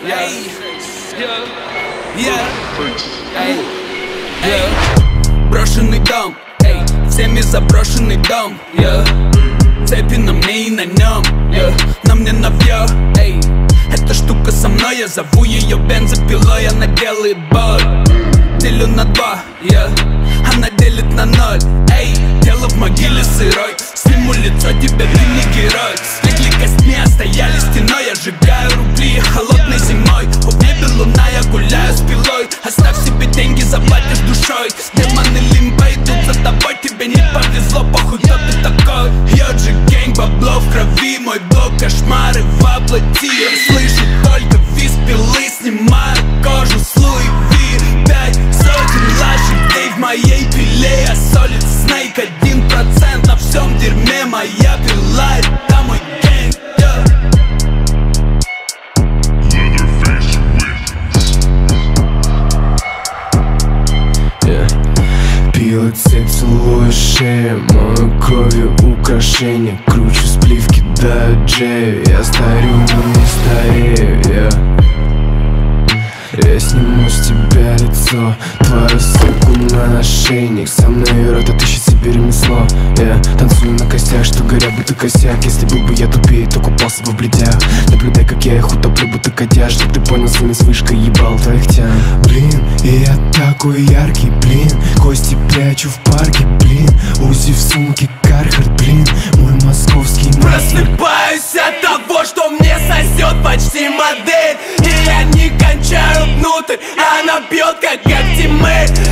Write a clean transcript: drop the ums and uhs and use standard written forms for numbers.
Брошенный дом, всеми заброшенный дом, цепи на мне и на нем, на мне навье. Эта штука со мной, я зову ее бензопилой. Она делает боль, делю на два, она делит на ноль. Тело в могиле сырой, сниму лицо, тебя ты не герой. Слегли костьми, стояли стеной. Я сжигаю рубли холодной зимой. В небе луна, я гуляю с пилой. Оставь себе деньги, заплатишь душой. Демоны лимба идут за тобой. Тебе не повезло, похуй, кто ты такой. Йоджи гэнг, бабло в крови. Мой блог, кошмары воплоти. Я слышу только визг пилы. Снимаю кожу с Луи Ви. 5 сотен лошадей в моей пиле. Я солид снейк, 1% на всем дерьме. Моя пила, это мой гэнг. Пила цепь, целую шею, мою кровью украшения. Кручу сплив, кидаю джею. Я старю, но не старею, Я сниму с тебя лицо, твою ссылку на нашейник. Со мной рота ищет себе ремесло. Я танцую на костях, что горят будто косяк. Если был бы я тупее, то купался бы в бледях. Наблюдай, как я их утоплю, будто котяж. Чтоб ты понял, своими с вышкой ебал твоих тян. Блин, и я такой яркий, блин. Кости прячу в парке, блин. Узи в сумке, Кархард, блин. Мой московский мастер. Просыпаюсь от того, что мне сосет почти модель. И я не кончаю внутрь, она бьет как когтемель.